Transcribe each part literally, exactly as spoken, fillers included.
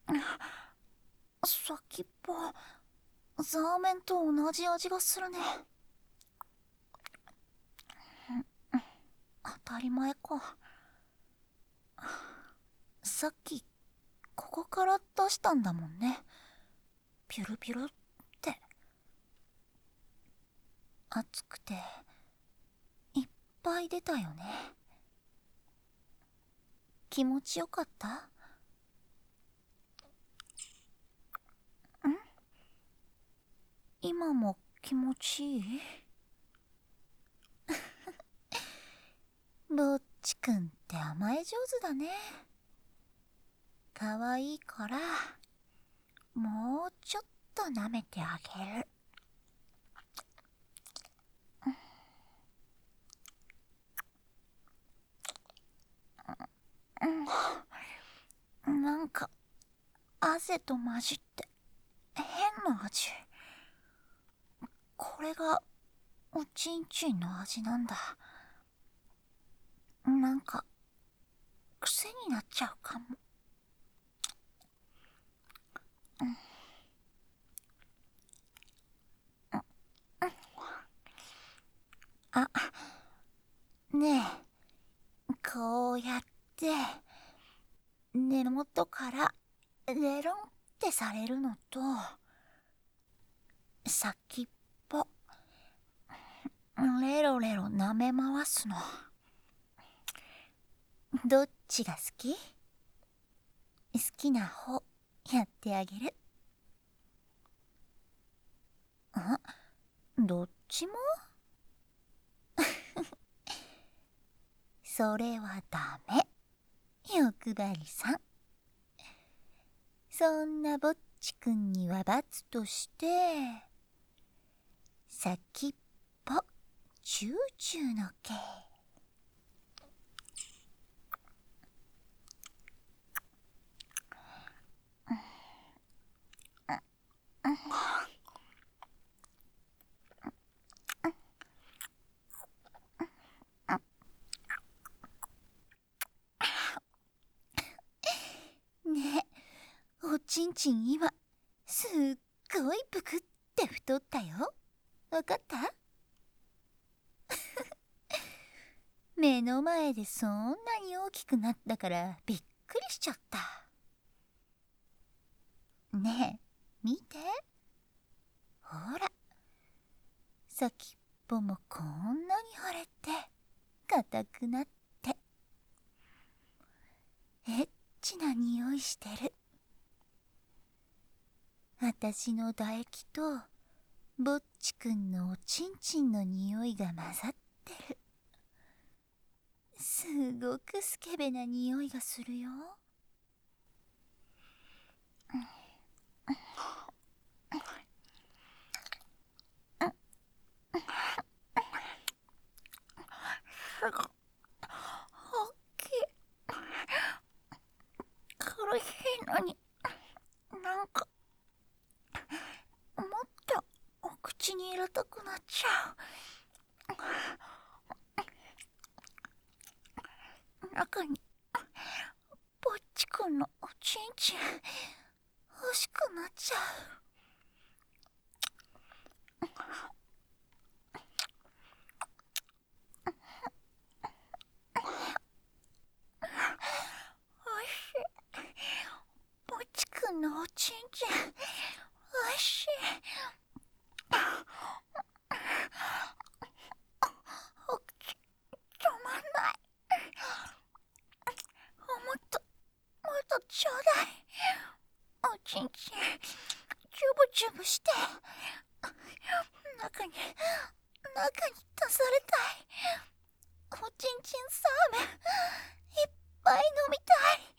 先っぽ、ザーメンと同じ味がするね。当たり前か。さっきここから出したんだもんね。ピュルピュルって。熱くていっぱい出たよね。気持ちよかった？ん？今も気持ちいい？ぼっちくんって甘え上手だね。かわいいからもうちょっと舐めてあげる。うん、なんか汗と混じって変な味。これがおちんちんの味なんだ。なんか癖になっちゃうかも。あ、ねえ、こうやって根元からレロンってされるのと、先っぽレロレロ舐め回すの、どっちが好き？好きな方やってあげる。あ、どっちも？それはダメ、欲張りさん。そんなぼっちくんには罰として、先っぽチューチューの毛。ねえ、おちんちん今すっごいぷくって太ったよ。わかった？目の前でそんなに大きくなったからびっくりしちゃった。ねえ、見て。ほら、先っぽもこんなに腫れて硬くなって、エッチな匂いしてる。あたしの唾液とぼっちくんのおちんちんの匂いが混ざってる。すごくスケベな匂いがするよ。すごい大きい。苦しいのに、なんかもっとお口に入れたくなっちゃう。中にぼっちくんのおちんちん欲しくなっちゃう。おいしい。ぼっちくんのおちんちんおいしい。お口止まんない。もっともっとちょうだい。おちんちんチュブチュブして中に中に足されたい。おちんちんサーメンいっぱい飲みたい。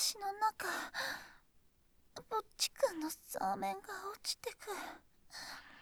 私の中ぼっちくんのそうめんが落ちてく。